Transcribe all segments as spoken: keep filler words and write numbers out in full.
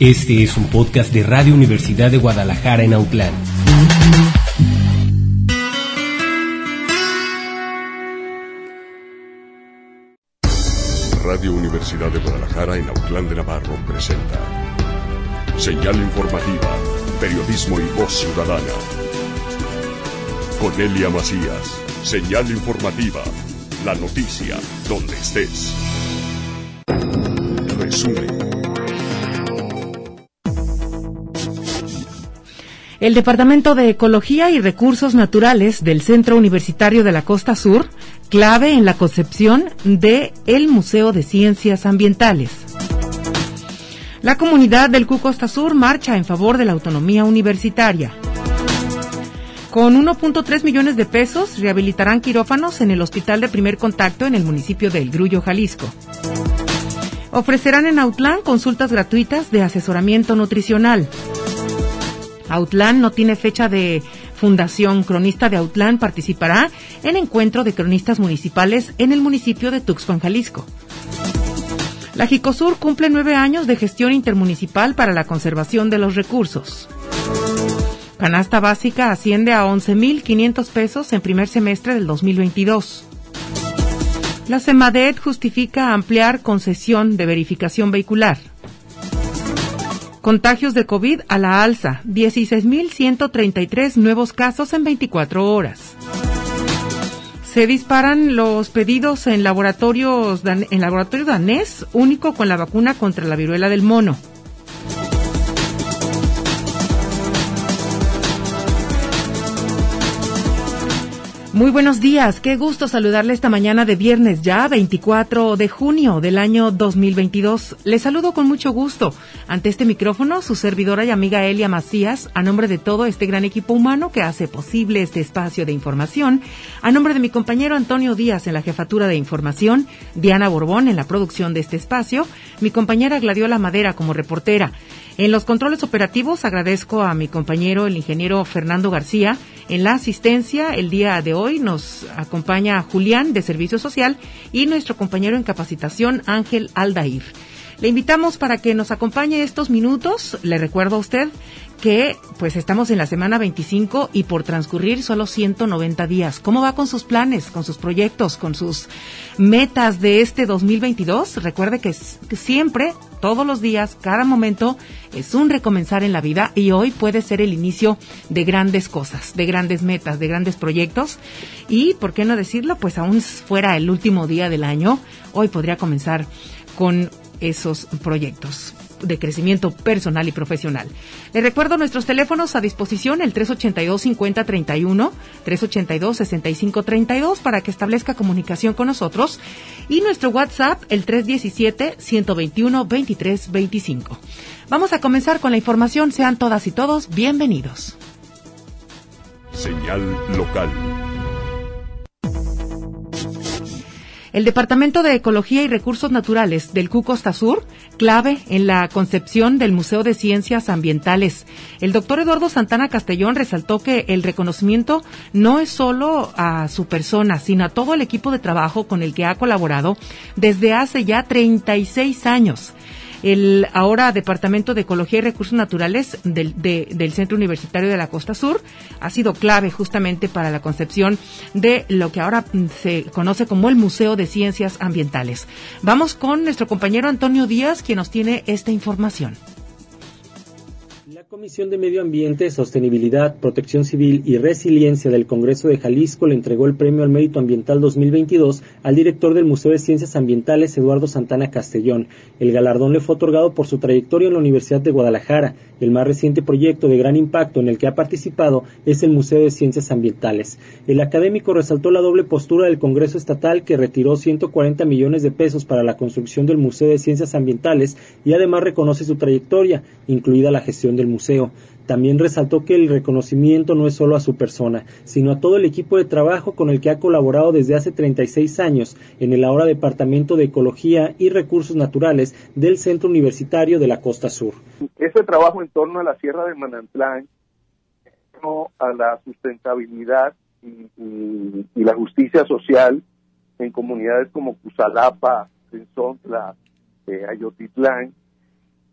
Este es un podcast de Radio Universidad de Guadalajara en Autlán. Radio Universidad de Guadalajara en Autlán de Navarro presenta Señal Informativa, Periodismo y Voz Ciudadana. Cornelia Macías, Señal Informativa, la noticia donde estés. Resumen. El Departamento de Ecología y Recursos Naturales del Centro Universitario de la Costa Sur, clave en la concepción de el Museo de Ciencias Ambientales. La comunidad del Q Costa Sur marcha en favor de la autonomía universitaria. Con uno punto tres millones de pesos rehabilitarán quirófanos en el Hospital de Primer Contacto en el municipio de El Grullo, Jalisco. Ofrecerán en Autlán consultas gratuitas de asesoramiento nutricional. Autlán no tiene fecha de fundación. Cronista de Autlán participará en encuentro de cronistas municipales en el municipio de Tuxpan, Jalisco. La Jicosur cumple nueve años de gestión intermunicipal para la conservación de los recursos. Canasta básica asciende a once mil quinientos pesos en primer semestre del dos mil veintidós. La Semadet justifica ampliar concesión de verificación vehicular. Contagios de COVID a la alza, dieciséis mil ciento treinta y tres nuevos casos en veinticuatro horas. Se disparan los pedidos en laboratorios en laboratorio danés, único con la vacuna contra la viruela del mono. Muy buenos días, qué gusto saludarle esta mañana de viernes ya, veinticuatro de junio del año dos mil veintidós. Les saludo con mucho gusto. Ante este micrófono, su servidora y amiga Elia Macías, a nombre de todo este gran equipo humano que hace posible este espacio de información, a nombre de mi compañero Antonio Díaz en la jefatura de información, Diana Borbón en la producción de este espacio, mi compañera Gladiola Madera como reportera. En los controles operativos agradezco a mi compañero, el ingeniero Fernando García. En la asistencia, el día de hoy nos acompaña Julián de Servicio Social y nuestro compañero en capacitación, Ángel Aldair. Le invitamos para que nos acompañe estos minutos. Le recuerdo a usted que pues estamos en la semana veinticinco y por transcurrir solo ciento noventa días. ¿Cómo va con sus planes, con sus proyectos, con sus metas de este dos mil veintidós? Recuerde que siempre, todos los días, cada momento es un recomenzar en la vida y hoy puede ser el inicio de grandes cosas, de grandes metas, de grandes proyectos y, ¿por qué no decirlo? Pues aún fuera el último día del año, hoy podría comenzar con esos proyectos de crecimiento personal y profesional. Les recuerdo nuestros teléfonos a disposición, el tres ochenta y dos, cincuenta, treinta y uno, tres ochenta y dos, sesenta y cinco, treinta y dos, para que establezca comunicación con nosotros, y nuestro WhatsApp, el tres diecisiete, ciento veintiuno, veintitrés veinticinco. Vamos a comenzar con la información. Sean todas y todos bienvenidos. Señal local. El Departamento de Ecología y Recursos Naturales del Q Costa Sur, clave en la concepción del Museo de Ciencias Ambientales. El doctor Eduardo Santana Castellón resaltó que el reconocimiento no es solo a su persona, sino a todo el equipo de trabajo con el que ha colaborado desde hace ya treinta y seis años. El ahora Departamento de Ecología y Recursos Naturales del, de, del Centro Universitario de la Costa Sur ha sido clave justamente para la concepción de lo que ahora se conoce como el Museo de Ciencias Ambientales. Vamos con nuestro compañero Antonio Díaz, quien nos tiene esta información. La Comisión de Medio Ambiente, Sostenibilidad, Protección Civil y Resiliencia del Congreso de Jalisco le entregó el Premio al Mérito Ambiental dos mil veintidós al director del Museo de Ciencias Ambientales, Eduardo Santana Castellón. El galardón le fue otorgado por su trayectoria en la Universidad de Guadalajara. El más reciente proyecto de gran impacto en el que ha participado es el Museo de Ciencias Ambientales. El académico resaltó la doble postura del Congreso Estatal, que retiró ciento cuarenta millones de pesos para la construcción del Museo de Ciencias Ambientales, y además reconoce su trayectoria, incluida la gestión del museo. También resaltó que el reconocimiento no es solo a su persona, sino a todo el equipo de trabajo con el que ha colaborado desde hace treinta y seis años en el ahora Departamento de Ecología y Recursos Naturales del Centro Universitario de la Costa Sur. Ese trabajo en torno a la Sierra de Manantlán, a la sustentabilidad y, y, y la justicia social en comunidades como Cusalapa, Sensontla, eh, Ayotitlán,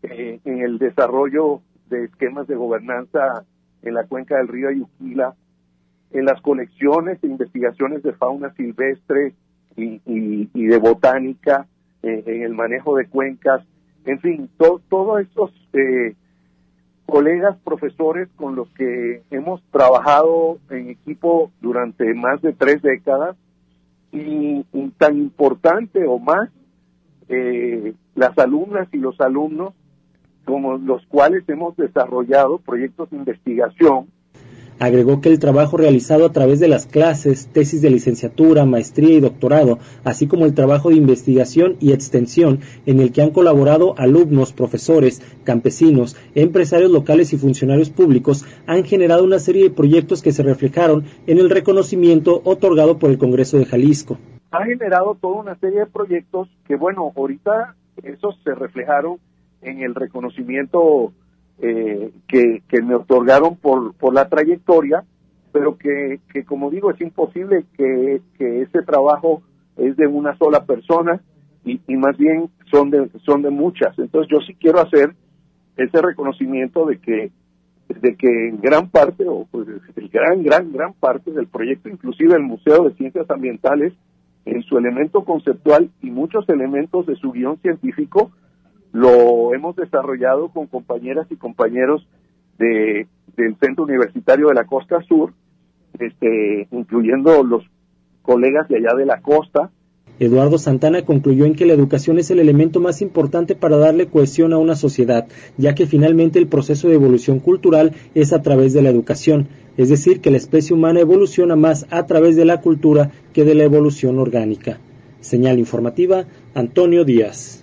eh, en el desarrollo de esquemas de gobernanza en la cuenca del río Ayuquila, en las colecciones e investigaciones de fauna silvestre y, y, y de botánica, eh, en el manejo de cuencas, en fin, to, todos estos eh, colegas profesores con los que hemos trabajado en equipo durante más de tres décadas, y, y tan importante o más, eh, las alumnas y los alumnos con los cuales hemos desarrollado proyectos de investigación. Agregó que el trabajo realizado a través de las clases, tesis de licenciatura, maestría y doctorado, así como el trabajo de investigación y extensión en el que han colaborado alumnos, profesores, campesinos, empresarios locales y funcionarios públicos, han generado una serie de proyectos que se reflejaron en el reconocimiento otorgado por el Congreso de Jalisco. Ha generado toda una serie de proyectos que, bueno, ahorita esos se reflejaron en el reconocimiento eh, que, que me otorgaron por, por la trayectoria, pero que, que como digo, es imposible que, que ese trabajo es de una sola persona y, y más bien son de, son de muchas. Entonces yo sí quiero hacer ese reconocimiento de que, de que en gran parte, o pues el gran, gran, gran parte del proyecto, inclusive el Museo de Ciencias Ambientales, en su elemento conceptual y muchos elementos de su guión científico, lo hemos desarrollado con compañeras y compañeros de, del Centro Universitario de la Costa Sur, este, incluyendo los colegas de allá de la costa. Eduardo Santana concluyó en que la educación es el elemento más importante para darle cohesión a una sociedad, ya que finalmente el proceso de evolución cultural es a través de la educación, es decir, que la especie humana evoluciona más a través de la cultura que de la evolución orgánica. Señal informativa, Antonio Díaz.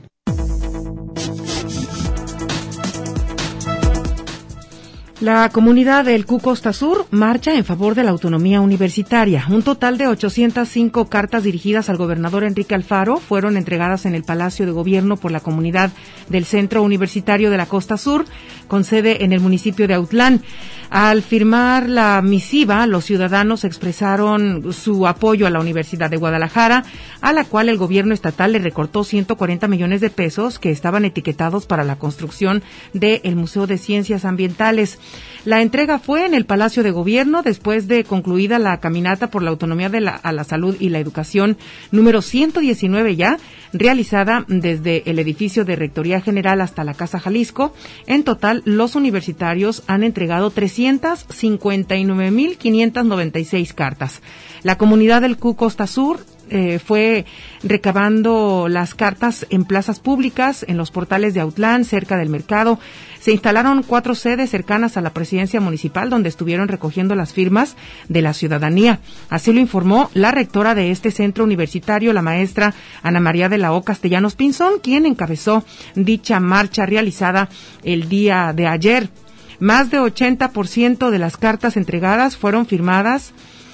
La comunidad del Q Costa Sur marcha en favor de la autonomía universitaria. Un total de ochocientas cinco cartas dirigidas al gobernador Enrique Alfaro fueron entregadas en el Palacio de Gobierno por la comunidad del Centro Universitario de la Costa Sur, con sede en el municipio de Autlán. Al firmar la misiva, los ciudadanos expresaron su apoyo a la Universidad de Guadalajara, a la cual el gobierno estatal le recortó ciento cuarenta millones de pesos que estaban etiquetados para la construcción del Museo de Ciencias Ambientales. La entrega fue en el Palacio de Gobierno después de concluida la caminata por la autonomía de la, a la salud y la educación número ciento diecinueve ya, realizada desde el edificio de Rectoría General hasta la Casa Jalisco. En total, los universitarios han entregado trescientas cincuenta y nueve mil quinientas noventa y seis cartas. La comunidad del Q Costa Sur Eh, fue recabando las cartas en plazas públicas, en los portales de Autlán, cerca del mercado. Se instalaron cuatro sedes cercanas a la presidencia municipal donde estuvieron recogiendo las firmas de la ciudadanía. Así lo informó la rectora de este centro universitario, la maestra Ana María de la O Castellanos Pinzón, quien encabezó dicha marcha realizada el día de ayer. Más de ochenta por ciento de las cartas entregadas fueron firmadas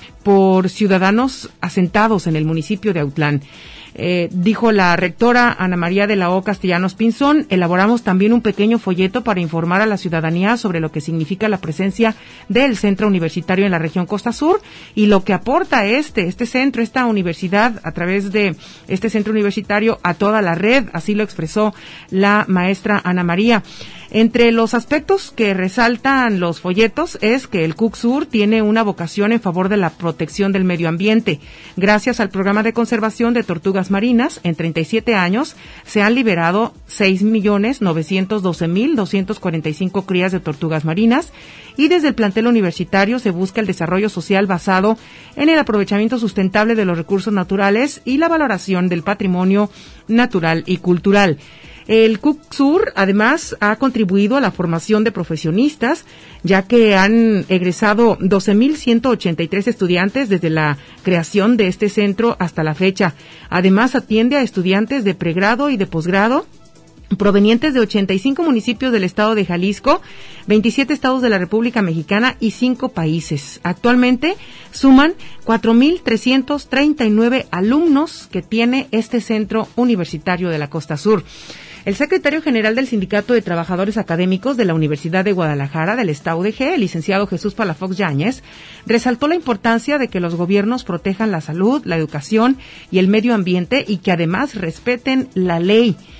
por ciudadanos asentados en el municipio de Autlán. Eh, dijo la rectora Ana María de la O Castellanos Pinzón, elaboramos también un pequeño folleto para informar a la ciudadanía sobre lo que significa la presencia del centro universitario en la región Costa Sur y lo que aporta este, este centro, esta universidad, a través de este centro universitario a toda la red, así lo expresó la maestra Ana María. Entre los aspectos que resaltan los folletos es que el C U C Sur tiene una vocación en favor de la protección del medio ambiente. Gracias al programa de conservación de tortugas marinas, en treinta y siete años se han liberado seis millones novecientos doce mil doscientas cuarenta y cinco crías de tortugas marinas y desde el plantel universitario se busca el desarrollo social basado en el aprovechamiento sustentable de los recursos naturales y la valoración del patrimonio natural y cultural. El C U C Sur, además, ha contribuido a la formación de profesionistas, ya que han egresado doce mil ciento ochenta y tres estudiantes desde la creación de este centro hasta la fecha. Además, atiende a estudiantes de pregrado y de posgrado provenientes de ochenta y cinco municipios del estado de Jalisco, veintisiete estados de la República Mexicana y cinco países. Actualmente suman cuatro mil trescientos treinta y nueve alumnos que tiene este centro universitario de la Costa Sur. El secretario general del Sindicato de Trabajadores Académicos de la Universidad de Guadalajara del Estado de G, el licenciado Jesús Palafox Yáñez, resaltó la importancia de que los gobiernos protejan la salud, la educación y el medio ambiente y que además respeten la ley.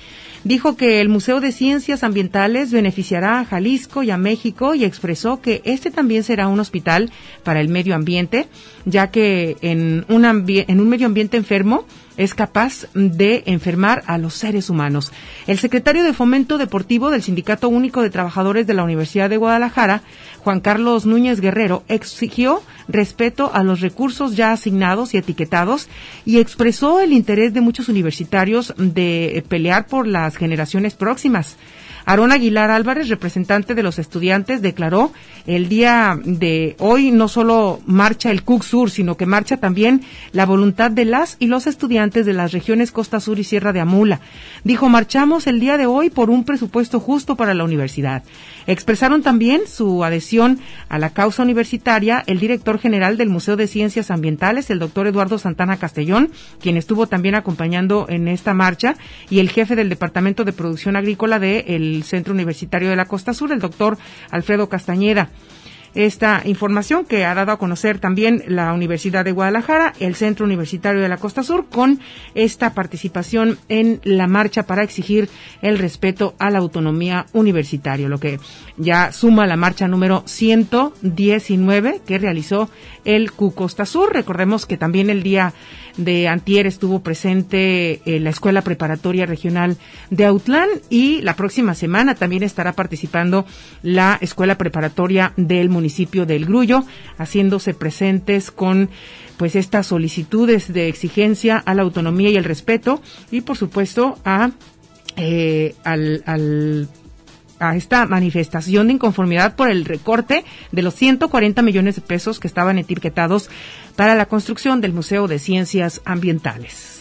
Dijo que el Museo de Ciencias Ambientales beneficiará a Jalisco y a México y expresó que este también será un hospital para el medio ambiente, ya que en un, ambi- en un medio ambiente enfermo es capaz de enfermar a los seres humanos. El secretario de Fomento Deportivo del Sindicato Único de Trabajadores de la Universidad de Guadalajara, Juan Carlos Núñez Guerrero, exigió respeto a los recursos ya asignados y etiquetados y expresó el interés de muchos universitarios de pelear por las generaciones próximas. Aarón Aguilar Álvarez, representante de los estudiantes, declaró el día de hoy no solo marcha el C U C Sur, sino que marcha también la voluntad de las y los estudiantes de las regiones Costa Sur y Sierra de Amula. Dijo, marchamos el día de hoy por un presupuesto justo para la universidad. Expresaron también su adhesión a la causa universitaria el director general del Museo de Ciencias Ambientales, el doctor Eduardo Santana Castellón, quien estuvo también acompañando en esta marcha, y el jefe del Departamento de Producción Agrícola del Centro Universitario de la Costa Sur, el doctor Alfredo Castañeda. Esta información que ha dado a conocer también la Universidad de Guadalajara, el Centro Universitario de la Costa Sur, con esta participación en la marcha para exigir el respeto a la autonomía universitaria, lo que ya suma la marcha número ciento diecinueve que realizó el C U Costa Sur. Recordemos que también el día de antier estuvo presente eh, la Escuela Preparatoria Regional de Autlán, y la próxima semana también estará participando la Escuela Preparatoria del municipio del Grullo, haciéndose presentes con pues estas solicitudes de exigencia a la autonomía y el respeto, y por supuesto a eh, al, al a esta manifestación de inconformidad por el recorte de los ciento cuarenta millones de pesos que estaban etiquetados para la construcción del Museo de Ciencias Ambientales.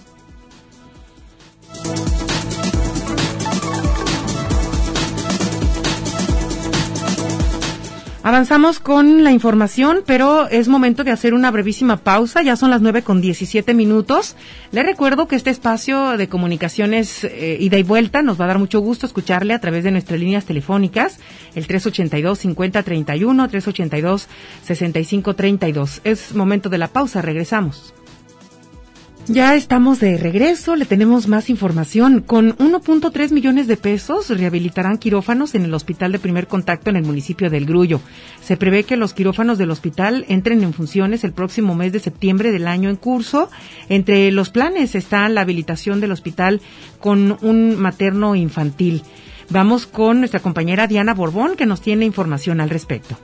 Avanzamos con la información, pero es momento de hacer una brevísima pausa. Ya son las nueve con diecisiete minutos. Le recuerdo que este espacio de comunicaciones eh, ida y vuelta nos va a dar mucho gusto escucharle a través de nuestras líneas telefónicas, el tres ochenta y dos, cincuenta treinta y uno, tres ochenta y dos, sesenta y cinco treinta y dos. Es momento de la pausa, regresamos. Ya estamos de regreso, le tenemos más información. Con uno punto tres millones de pesos rehabilitarán quirófanos en el Hospital de Primer Contacto en el municipio del Grullo. Se prevé que los quirófanos del hospital entren en funciones el próximo mes de septiembre del año en curso. Entre los planes está la habilitación del hospital con un materno infantil. Vamos con nuestra compañera Diana Borbón, que nos tiene información al respecto.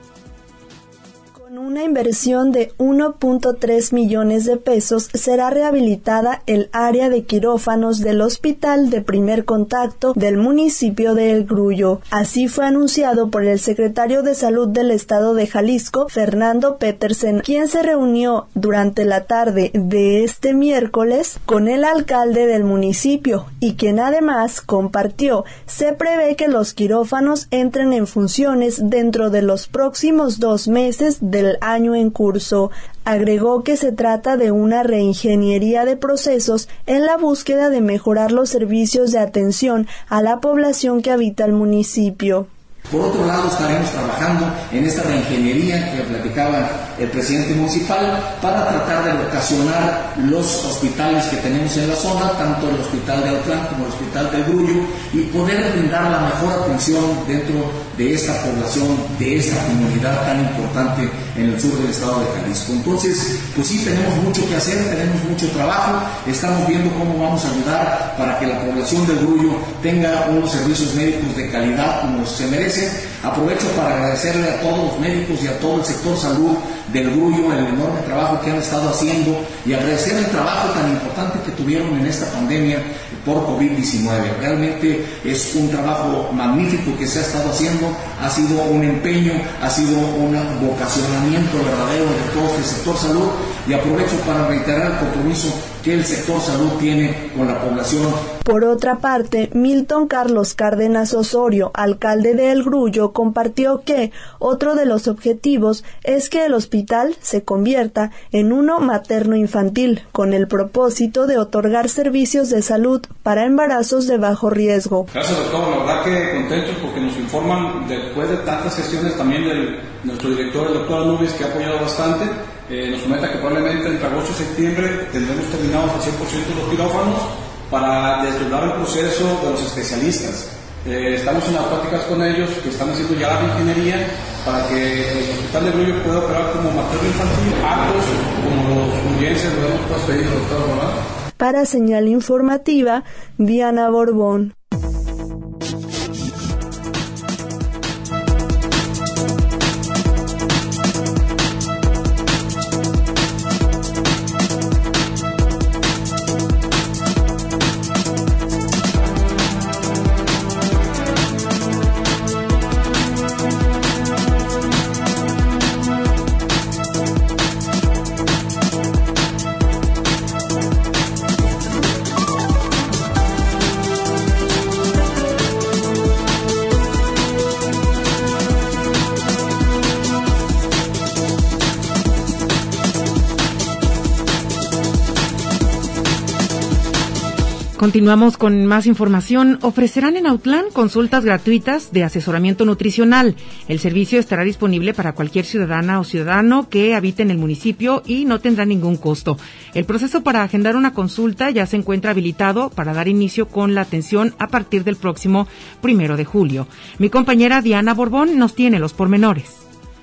Una inversión de uno punto tres millones de pesos será rehabilitada el área de quirófanos del Hospital de Primer Contacto del municipio de El Grullo. Así fue anunciado por el secretario de Salud del Estado de Jalisco, Fernando Petersen, quien se reunió durante la tarde de este miércoles con el alcalde del municipio y quien además compartió: se prevé que los quirófanos entren en funciones dentro de los próximos dos meses del año en curso. Agregó que se trata de una reingeniería de procesos en la búsqueda de mejorar los servicios de atención a la población que habita el municipio. Por otro lado, estaremos trabajando en esta reingeniería que platicaba el presidente municipal para tratar de locacionar los hospitales que tenemos en la zona, tanto el Hospital de Autlán como el Hospital del Grullo, y poder brindar la mejor atención dentro de esta población, de esta comunidad tan importante en el sur del estado de Jalisco. Entonces, pues sí, tenemos mucho que hacer, tenemos mucho trabajo, estamos viendo cómo vamos a ayudar para que la población del Grullo tenga unos servicios médicos de calidad como se merece. Aprovecho para agradecerle a todos los médicos y a todo el sector salud del Grullo el enorme trabajo que han estado haciendo y agradecer el trabajo tan importante que tuvieron en esta pandemia por covid diecinueve. Realmente es un trabajo magnífico que se ha estado haciendo, ha sido un empeño, ha sido un vocacionamiento verdadero de todo este sector salud, y aprovecho para reiterar el compromiso que el sector salud tiene con la población. Por otra parte, Milton Carlos Cárdenas Osorio, alcalde de El Grullo, compartió que otro de los objetivos es que el hospital se convierta en uno materno-infantil, con el propósito de otorgar servicios de salud para embarazos de bajo riesgo. Gracias, doctor. La verdad que contentos porque nos informan, después de tantas gestiones también de nuestro director, el doctor Anubis, que ha apoyado bastante. Eh, nos comenta que probablemente entre agosto y septiembre tendremos terminados al cien por ciento los quirófanos para desdoblar el proceso de los especialistas. Eh, estamos en las pláticas con ellos que están haciendo ya la ingeniería para que el Hospital de Brullo pueda operar como materno infantil, actos como los urgencias, lo hemos pues pedido, doctor, ¿verdad? Para Señal Informativa, Diana Borbón. Continuamos con más información. Ofrecerán en Autlán consultas gratuitas de asesoramiento nutricional. El servicio estará disponible para cualquier ciudadana o ciudadano que habite en el municipio y no tendrá ningún costo. El proceso para agendar una consulta ya se encuentra habilitado para dar inicio con la atención a partir del próximo primero de julio. Mi compañera Diana Borbón nos tiene los pormenores.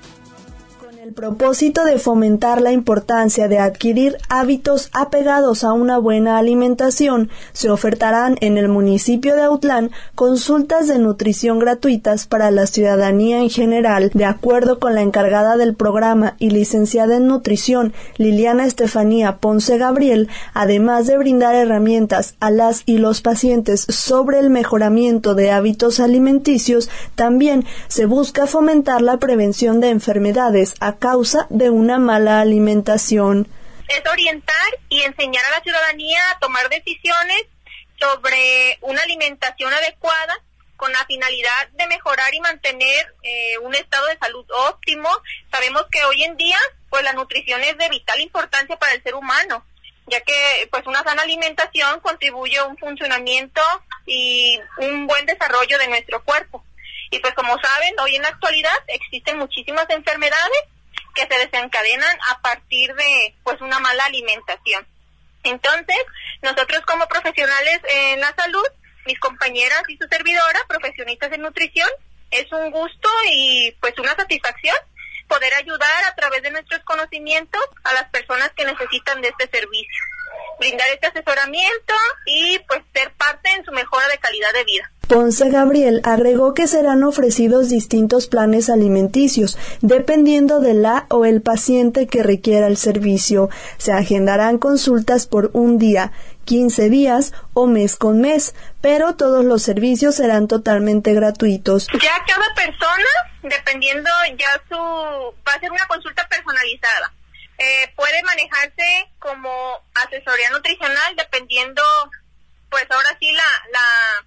El propósito de fomentar la importancia de adquirir hábitos apegados a una buena alimentación, se ofertarán en el municipio de Autlán consultas de nutrición gratuitas para la ciudadanía en general, de acuerdo con la encargada del programa y licenciada en nutrición, Liliana Estefanía Ponce Gabriel. Además de brindar herramientas a las y los pacientes sobre el mejoramiento de hábitos alimenticios, también se busca fomentar la prevención de enfermedades a causa de una mala alimentación. Es orientar y enseñar a la ciudadanía a tomar decisiones sobre una alimentación adecuada con la finalidad de mejorar y mantener eh, un estado de salud óptimo. Sabemos que hoy en día pues la nutrición es de vital importancia para el ser humano, ya que pues una sana alimentación contribuye a un funcionamiento y un buen desarrollo de nuestro cuerpo. Y pues como saben, hoy en la actualidad existen muchísimas enfermedades que se desencadenan a partir de pues una mala alimentación. Entonces, nosotros como profesionales en la salud, mis compañeras y su servidora, profesionistas en nutrición, es un gusto y pues una satisfacción poder ayudar a través de nuestros conocimientos a las personas que necesitan de este servicio, brindar este asesoramiento y pues ser parte en su mejora de calidad de vida. Ponce Gabriel agregó que serán ofrecidos distintos planes alimenticios, dependiendo de la o el paciente que requiera el servicio. Se agendarán consultas por un día, quince días o mes con mes, pero todos los servicios serán totalmente gratuitos. Ya cada persona, dependiendo ya su... va a ser una consulta personalizada. Eh, puede manejarse como asesoría nutricional dependiendo, pues ahora sí, la... la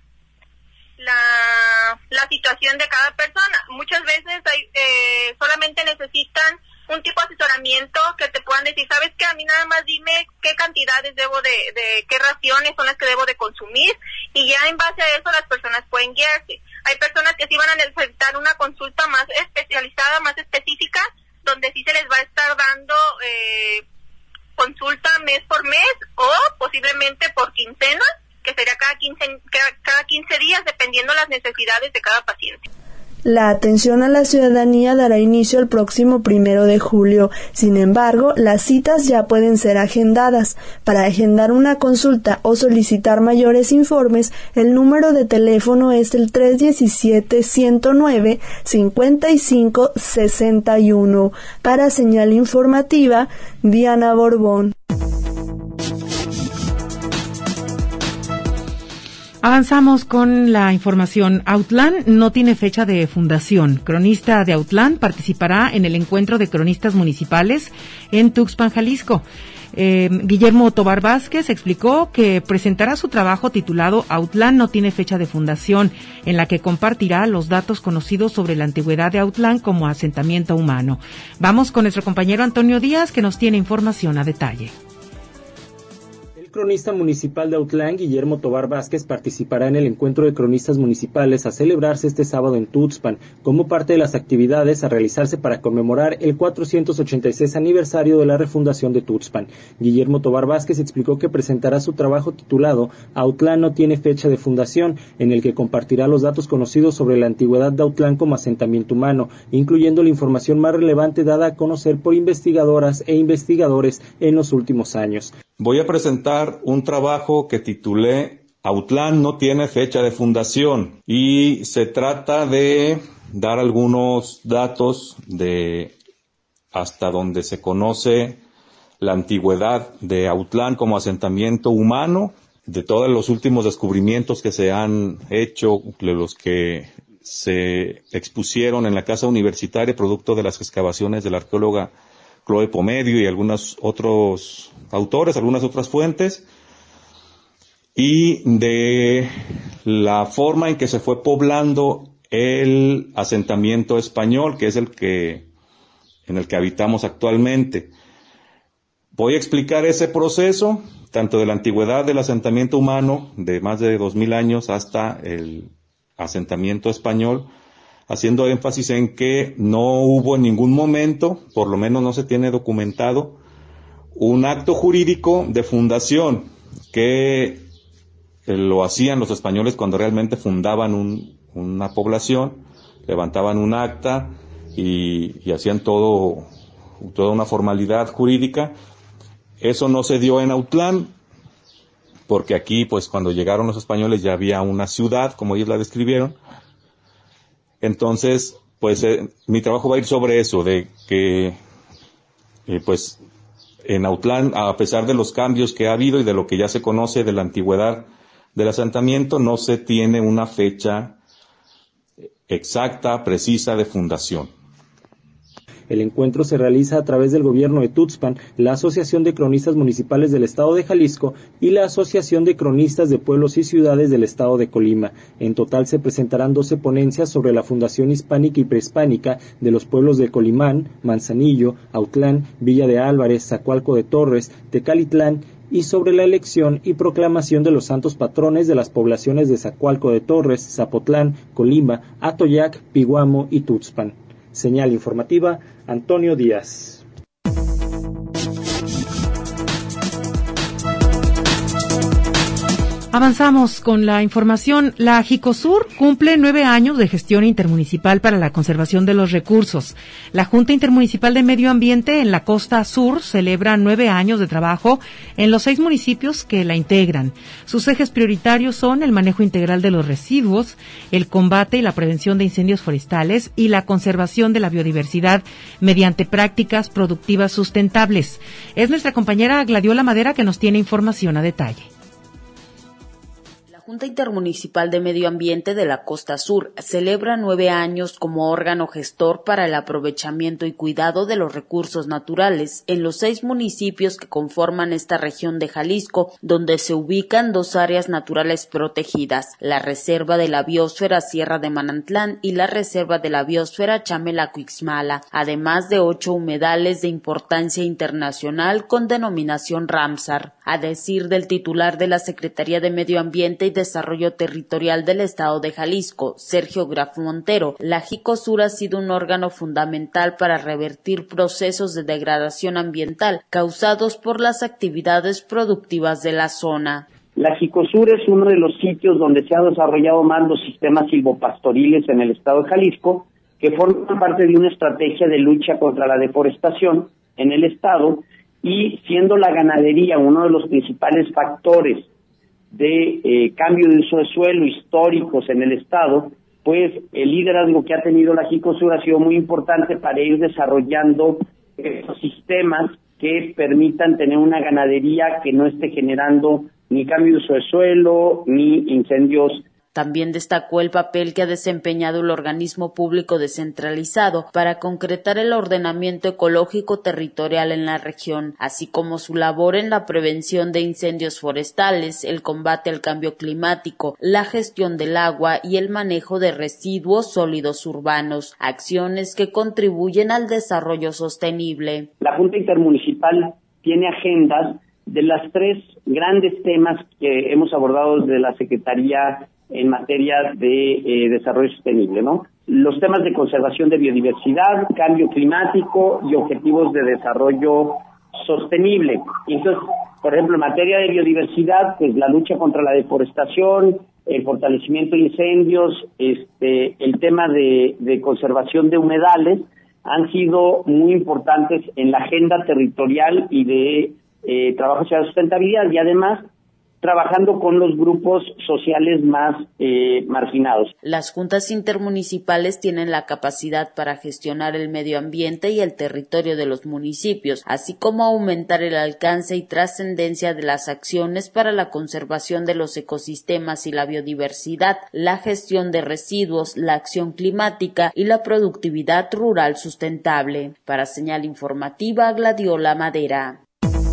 La, la situación de cada persona. Muchas veces hay, eh, solamente necesitan un tipo de asesoramiento que te puedan decir, ¿sabes qué? A mí nada más dime qué cantidades debo de, de qué raciones son las que debo de consumir, y ya en base a eso las personas pueden guiarse. Hay personas que sí van a necesitar una consulta más especializada, más específica, donde sí se les va a estar dando eh, consulta mes por mes o posiblemente por quincena, que sería cada quince, cada quince días, dependiendo las necesidades de cada paciente. La atención a la ciudadanía dará inicio el próximo primero de julio. Sin embargo, las citas ya pueden ser agendadas. Para agendar una consulta o solicitar mayores informes, el número de teléfono es el tres uno siete, uno cero nueve, cinco cinco seis uno. Para Señal Informativa, Diana Borbón. Avanzamos con la información. Autlán no tiene fecha de fundación. Cronista de Autlán participará en el encuentro de cronistas municipales en Tuxpan, Jalisco. Eh, Guillermo Tobar Vázquez explicó que presentará su trabajo titulado Autlán no tiene fecha de fundación, en la que compartirá los datos conocidos sobre la antigüedad de Autlán como asentamiento humano. Vamos con nuestro compañero Antonio Díaz, que nos tiene información a detalle. El cronista municipal de Autlán, Guillermo Tobar Vázquez, participará en el encuentro de cronistas municipales a celebrarse este sábado en Tuxpan, como parte de las actividades a realizarse para conmemorar el cuatrocientos ochenta y seis aniversario de la refundación de Tuxpan. Guillermo Tobar Vázquez explicó que presentará su trabajo titulado Autlán no tiene fecha de fundación, en el que compartirá los datos conocidos sobre la antigüedad de Autlán como asentamiento humano, incluyendo la información más relevante dada a conocer por investigadoras e investigadores en los últimos años. Voy a presentar un trabajo que titulé Autlán no tiene fecha de fundación y se trata de dar algunos datos de hasta donde se conoce la antigüedad de Autlán como asentamiento humano, de todos los últimos descubrimientos que se han hecho, de los que se expusieron en la casa universitaria producto de las excavaciones de la arqueóloga Chloe Pomedio y algunos otros autores, algunas otras fuentes, y de la forma en que se fue poblando el asentamiento español, que es el que en el que habitamos actualmente. Voy a explicar ese proceso, tanto de la antigüedad del asentamiento humano, de más de dos mil años, hasta el asentamiento español, haciendo énfasis en que no hubo en ningún momento, por lo menos no se tiene documentado, un acto jurídico de fundación que lo hacían los españoles cuando realmente fundaban un, una población, levantaban un acta y, y hacían todo, toda una formalidad jurídica. Eso no se dio en Autlán, porque aquí, pues, cuando llegaron los españoles ya había una ciudad, como ellos la describieron. Entonces, pues, eh, mi trabajo va a ir sobre eso, de que, eh, pues, en Autlán, a pesar de los cambios que ha habido y de lo que ya se conoce de la antigüedad del asentamiento, no se tiene una fecha exacta, precisa de fundación. El encuentro se realiza a través del gobierno de Tuxpan, la Asociación de Cronistas Municipales del Estado de Jalisco y la Asociación de Cronistas de Pueblos y Ciudades del Estado de Colima. En total se presentarán doce ponencias sobre la fundación hispánica y prehispánica de los pueblos de Colimán, Manzanillo, Autlán, Villa de Álvarez, Zacualco de Torres, Tecalitlán, y sobre la elección y proclamación de los santos patrones de las poblaciones de Zacualco de Torres, Zapotlán, Colima, Atoyac, Piguamo y Tuxpan. Señal informativa, Antonio Díaz. Avanzamos con la información. La Jicosur cumple nueve años de gestión intermunicipal para la conservación de los recursos. La Junta Intermunicipal de Medio Ambiente en la Costa Sur celebra nueve años de trabajo en los seis municipios que la integran. Sus ejes prioritarios son el manejo integral de los residuos, el combate y la prevención de incendios forestales y la conservación de la biodiversidad mediante prácticas productivas sustentables. Es nuestra compañera Gladiola Madera que nos tiene información a detalle. La Junta Intermunicipal de Medio Ambiente de la Costa Sur celebra nueve años como órgano gestor para el aprovechamiento y cuidado de los recursos naturales en los seis municipios que conforman esta región de Jalisco, donde se ubican dos áreas naturales protegidas, la Reserva de la Biosfera Sierra de Manantlán y la Reserva de la Biosfera Chamela-Cuixmala, además de ocho humedales de importancia internacional con denominación Ramsar. A decir del titular de la Secretaría de Medio Ambiente y Desarrollo Territorial del Estado de Jalisco, Sergio Graf Montero, la Jicosur ha sido un órgano fundamental para revertir procesos de degradación ambiental causados por las actividades productivas de la zona. La Jicosur es uno de los sitios donde se han desarrollado más los sistemas silvopastoriles en el Estado de Jalisco, que forman parte de una estrategia de lucha contra la deforestación en el Estado, y siendo la ganadería uno de los principales factores de eh, cambio de uso de suelo históricos en el Estado, pues el liderazgo que ha tenido la Jicosur ha sido muy importante para ir desarrollando estos sistemas que permitan tener una ganadería que no esté generando ni cambio de uso de suelo ni incendios. También destacó el papel que ha desempeñado el organismo público descentralizado para concretar el ordenamiento ecológico territorial en la región, así como su labor en la prevención de incendios forestales, el combate al cambio climático, la gestión del agua y el manejo de residuos sólidos urbanos, acciones que contribuyen al desarrollo sostenible. La Junta Intermunicipal tiene agendas de las tres grandes temas que hemos abordado desde la Secretaría en materia de eh, desarrollo sostenible, ¿no? Los temas de conservación de biodiversidad, cambio climático y objetivos de desarrollo sostenible. Entonces, por ejemplo, en materia de biodiversidad, pues la lucha contra la deforestación, el fortalecimiento de incendios, este, el tema de, de conservación de humedales, han sido muy importantes en la agenda territorial y de eh, trabajo hacia la sustentabilidad, y además trabajando con los grupos sociales más eh, marginados. Las juntas intermunicipales tienen la capacidad para gestionar el medio ambiente y el territorio de los municipios, así como aumentar el alcance y trascendencia de las acciones para la conservación de los ecosistemas y la biodiversidad, la gestión de residuos, la acción climática y la productividad rural sustentable. Para Señal Informativa, Gladiola Madera.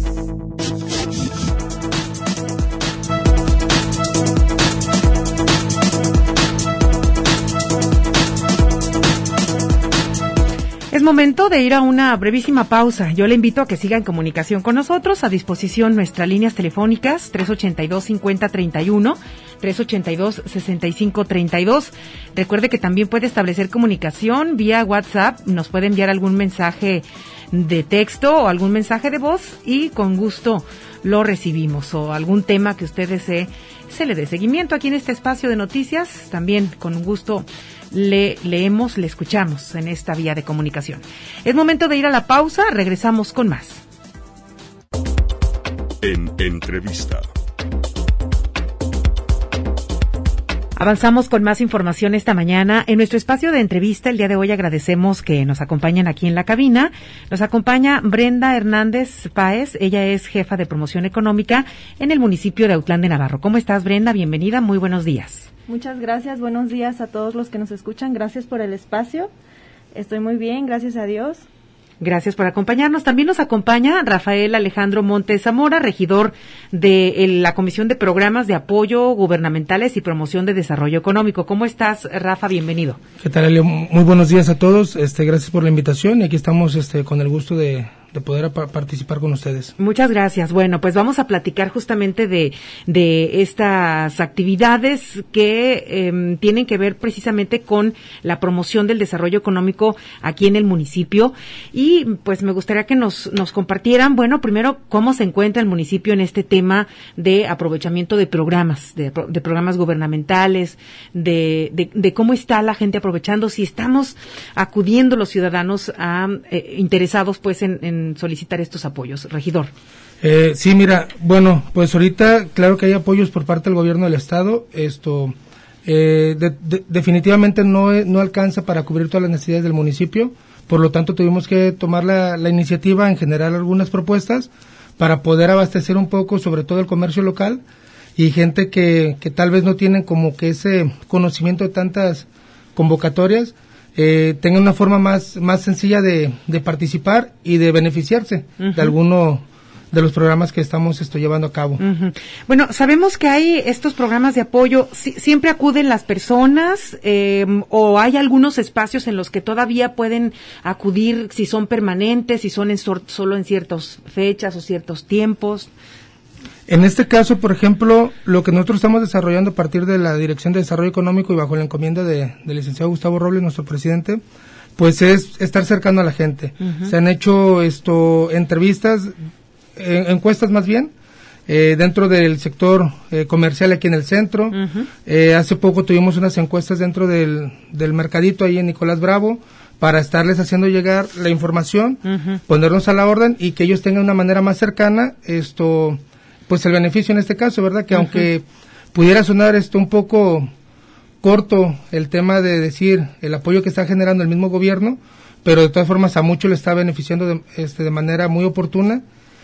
Es momento de ir a una brevísima pausa. Yo le invito a que siga en comunicación con nosotros. A disposición nuestras líneas telefónicas tres ochenta y dos, cincuenta, treinta y uno, tres ochenta y dos, sesenta y cinco, treinta y dos. Recuerde que también puede establecer comunicación vía WhatsApp. Nos puede enviar algún mensaje de texto o algún mensaje de voz y con gusto lo recibimos, o algún tema que usted desee se le dé seguimiento aquí en este espacio de noticias. También con gusto le leemos, le escuchamos en esta vía de comunicación. Es momento de ir a la pausa, regresamos con más. En entrevista. Avanzamos con más información esta mañana. En nuestro espacio de entrevista el día de hoy agradecemos que nos acompañen aquí en la cabina. Nos acompaña Brenda Hernández Páez. Ella es jefa de promoción económica en el municipio de Autlán de Navarro. ¿Cómo estás, Brenda? Bienvenida, muy buenos días. Muchas gracias, buenos días a todos los que nos escuchan. Gracias por el espacio. Estoy muy bien, gracias a Dios. Gracias por acompañarnos. También nos acompaña Rafael Alejandro Montes Zamora, regidor de la Comisión de Programas de Apoyo Gubernamentales y Promoción de Desarrollo Económico. ¿Cómo estás, Rafa? Bienvenido. ¿Qué tal, Elio? Muy buenos días a todos. Este, gracias por la invitación y aquí estamos este, con el gusto de, de poder pa- participar con ustedes. Muchas gracias. Bueno, pues vamos a platicar justamente de, de estas actividades que eh, tienen que ver precisamente con la promoción del desarrollo económico aquí en el municipio. Y pues me gustaría que nos, nos compartieran, bueno, primero, cómo se encuentra el municipio en este tema de aprovechamiento de programas, de, de programas gubernamentales, de, de, de cómo está la gente aprovechando, si estamos acudiendo los ciudadanos a, eh, interesados pues en, en solicitar estos apoyos. Regidor. Eh, sí, mira, bueno, pues ahorita claro que hay apoyos por parte del gobierno del estado. Esto eh, de, de, definitivamente no, no alcanza para cubrir todas las necesidades del municipio. Por lo tanto, tuvimos que tomar la, la iniciativa en generar algunas propuestas para poder abastecer un poco, sobre todo el comercio local y gente que, que tal vez no tienen como que ese conocimiento de tantas convocatorias, eh, tengan una forma más, más sencilla de, de participar y de beneficiarse uh-huh. de alguno de los programas que estamos esto, llevando a cabo. Uh-huh. Bueno, sabemos que hay estos programas de apoyo, si, siempre acuden las personas eh, o hay algunos espacios en los que todavía pueden acudir, si son permanentes, si son en so- solo en ciertas fechas o ciertos tiempos. En este caso, por ejemplo, lo que nosotros estamos desarrollando a partir de la Dirección de Desarrollo Económico y bajo la encomienda de, del licenciado Gustavo Robles, nuestro presidente, pues es estar cercano a la gente. Uh-huh. Se han hecho esto entrevistas, encuestas más bien, eh, dentro del sector eh, comercial aquí en el centro. Uh-huh. Eh, hace poco tuvimos unas encuestas dentro del, del mercadito ahí en Nicolás Bravo para estarles haciendo llegar la información, uh-huh. ponernos a la orden y que ellos tengan una manera más cercana, esto, pues el beneficio en este caso, ¿verdad? Que uh-huh. aunque pudiera sonar esto un poco corto el tema de decir el apoyo que está generando el mismo gobierno, pero de todas formas a muchos le está beneficiando de, este, de manera muy oportuna.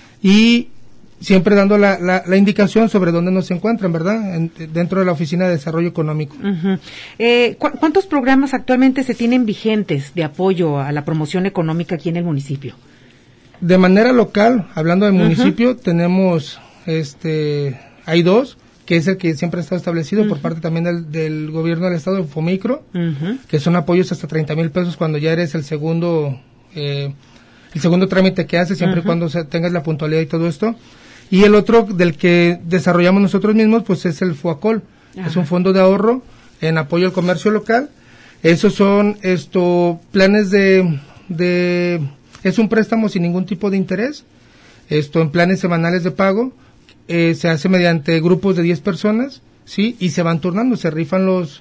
Y siempre dando la, la, la indicación sobre dónde nos encuentran, ¿verdad? En, dentro de la Oficina de Desarrollo Económico. Uh-huh. Eh, ¿cu- ¿Cuántos programas actualmente se tienen vigentes de apoyo a la promoción económica aquí en el municipio? De manera local, hablando del uh-huh. municipio, tenemos, este, hay dos, que es el que siempre ha estado establecido uh-huh. por parte también del, del gobierno del estado, Fomicro, uh-huh. que son apoyos hasta treinta mil pesos cuando ya eres el segundo, eh, el segundo trámite que haces, siempre uh-huh. y cuando se, tengas la puntualidad y todo esto. Y el otro del que desarrollamos nosotros mismos, pues es el FOACOL. Ajá. Es un fondo de ahorro en apoyo al comercio local. Esos son esto planes de, de es un préstamo sin ningún tipo de interés, esto en planes semanales de pago, eh, se hace mediante grupos de diez personas, sí, y se van turnando, se rifan los,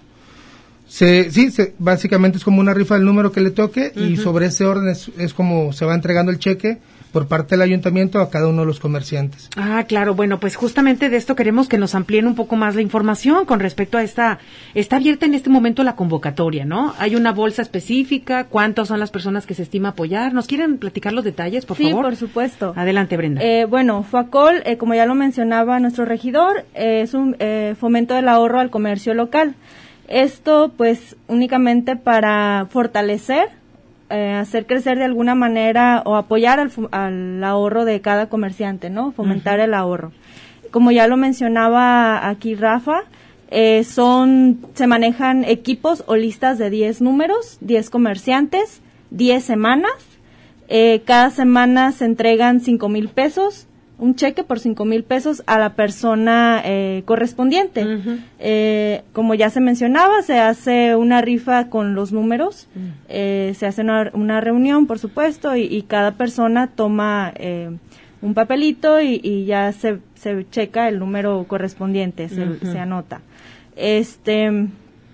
se, sí, se, básicamente es como una rifa del número que le toque, uh-huh. y sobre ese orden es, es como se va entregando el cheque por parte del ayuntamiento a cada uno de los comerciantes. Ah, claro, bueno, pues justamente de esto queremos que nos amplíen un poco más la información con respecto a esta, está abierta en este momento la convocatoria, ¿no? Hay una bolsa específica, ¿cuántas son las personas que se estima apoyar? ¿Nos quieren platicar los detalles, por sí, favor? Sí, por supuesto. Adelante, Brenda. Eh, bueno, FOACOL, eh, como ya lo mencionaba nuestro regidor, eh, es un eh, fomento del ahorro al comercio local. Esto, pues, únicamente para fortalecer Eh, hacer crecer de alguna manera o apoyar al, al ahorro de cada comerciante, ¿no? Fomentar uh-huh. el ahorro. Como ya lo mencionaba aquí Rafa, eh, son, se manejan equipos o listas de diez números, diez comerciantes, diez semanas. Eh, cada semana se entregan cinco mil pesos, un cheque por cinco mil pesos a la persona eh, correspondiente. Uh-huh. Eh, como ya se mencionaba, se hace una rifa con los números, uh-huh. eh, se hace una, una reunión, por supuesto, y, y cada persona toma eh, un papelito y, y ya se, se checa el número correspondiente, se, uh-huh. se anota. Este,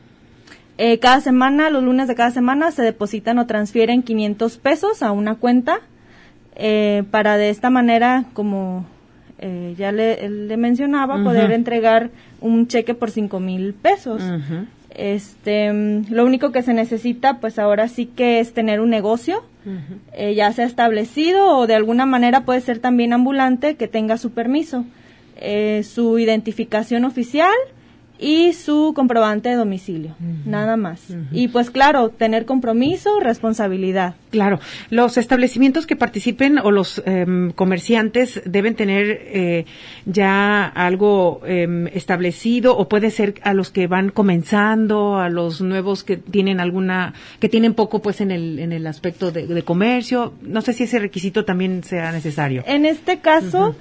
eh, cada semana, los lunes de cada semana, se depositan o transfieren quinientos pesos a una cuenta. Eh, para de esta manera, como eh, ya le, le mencionaba, uh-huh. poder entregar un cheque por cinco mil pesos. Uh-huh. Este, lo único que se necesita, pues ahora sí que es tener un negocio, uh-huh. eh, ya sea establecido o de alguna manera puede ser también ambulante, que tenga su permiso, eh, su identificación oficial y su comprobante de domicilio, uh-huh. nada más. Uh-huh. Y pues claro, tener compromiso, responsabilidad. Claro, los establecimientos que participen o los eh, comerciantes deben tener eh, ya algo eh, establecido, o puede ser a los que van comenzando, a los nuevos que tienen alguna, que tienen poco pues en el en el aspecto de, de comercio. No sé si ese requisito también sea necesario. En este caso, uh-huh.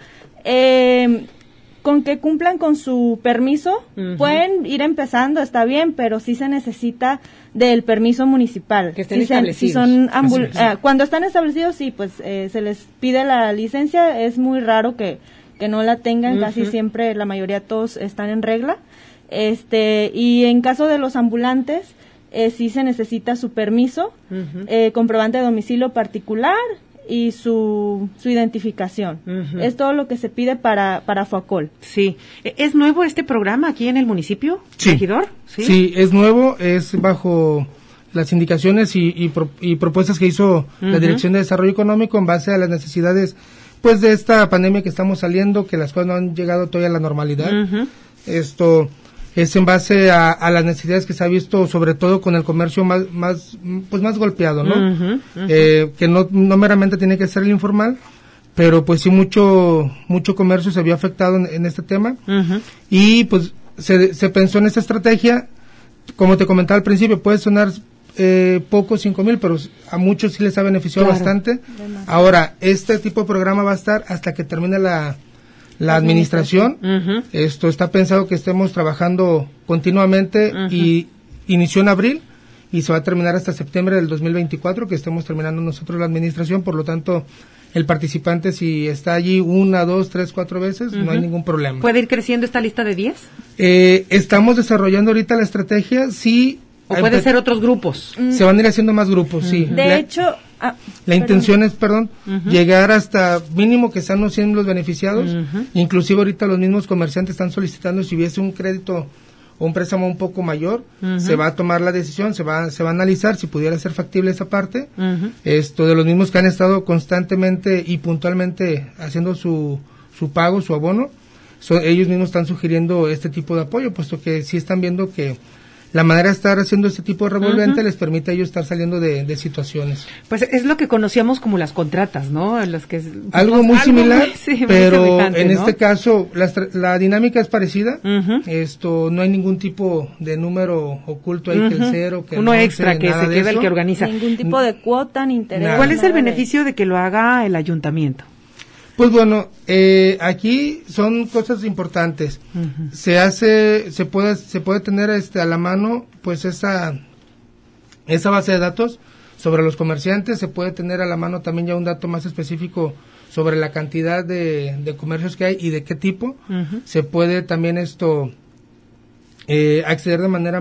eh, con que cumplan con su permiso, uh-huh. pueden ir empezando, está bien, pero sí se necesita del permiso municipal. Que estén si establecidos. Se, si son ambul- eh, cuando están establecidos, sí, pues eh, se les pide la licencia. Es muy raro que, que no la tengan, uh-huh. casi siempre, la mayoría todos están en regla. Este, y en caso de los ambulantes, eh, sí se necesita su permiso, uh-huh. eh, comprobante de domicilio particular y su su identificación. Uh-huh. Es todo lo que se pide para para FOACOL. Sí. ¿Es nuevo este programa aquí en el municipio, sí. regidor? Sí. Sí, es nuevo, es bajo las indicaciones y, y, pro, y propuestas que hizo uh-huh. la Dirección de Desarrollo Económico en base a las necesidades pues de esta pandemia que estamos saliendo, que las cosas no han llegado todavía a la normalidad. Uh-huh. Esto es en base a, a las necesidades que se ha visto, sobre todo con el comercio más, más pues más golpeado, ¿no? Uh-huh, uh-huh. Eh, que no, no meramente tiene que ser el informal, pero pues sí mucho mucho comercio se vio afectado en, en este tema. Uh-huh. Y pues se, se pensó en esta estrategia, como te comentaba al principio, puede sonar eh, poco, cinco mil, pero a muchos sí les ha beneficiado claro. bastante. Demasiado. Ahora, este tipo de programa va a estar hasta que termine la La administración, uh-huh. esto está pensado que estemos trabajando continuamente uh-huh. y inició en abril y se va a terminar hasta septiembre del dos mil veinticuatro, que estemos terminando nosotros la administración. Por lo tanto, el participante, si está allí una, dos, tres, cuatro veces, uh-huh. no hay ningún problema. ¿Puede ir creciendo esta lista de diez? Eh, estamos desarrollando ahorita la estrategia, sí. ¿O puede ser otros grupos? Se van a ir haciendo más grupos, uh-huh. sí. De la, hecho... Ah, la perdón. intención es, perdón, uh-huh. llegar hasta mínimo que sean los cien los beneficiados. Uh-huh. Inclusive ahorita los mismos comerciantes están solicitando si hubiese un crédito o un préstamo un poco mayor, uh-huh. se va a tomar la decisión, se va se va a analizar si pudiera ser factible esa parte. Uh-huh. Esto de los mismos que han estado constantemente y puntualmente haciendo su su pago, su abono, so, ellos mismos están sugiriendo este tipo de apoyo, puesto que sí están viendo que la manera de estar haciendo este tipo de revolvente uh-huh. les permite a ellos estar saliendo de, de situaciones. Pues es lo que conocíamos como las contratas, ¿no? Las que pues, algo muy algo similar, muy, sí, pero muy en ¿no? este caso la, la dinámica es parecida. Uh-huh. Esto no hay ningún tipo de número oculto ahí, uh-huh. que el cero, que uno el once, extra que se queda el que organiza. Ningún tipo de cuota ni interés. ¿Cuál es el beneficio de... de que lo haga el ayuntamiento? Pues bueno, eh, aquí son cosas importantes. Uh-huh. Se hace, se puede, se puede tener este a la mano, pues esa, esa base de datos sobre los comerciantes. Se puede tener a la mano también ya un dato más específico sobre la cantidad de, de comercios que hay y de qué tipo. Uh-huh. Se puede también esto eh, acceder de manera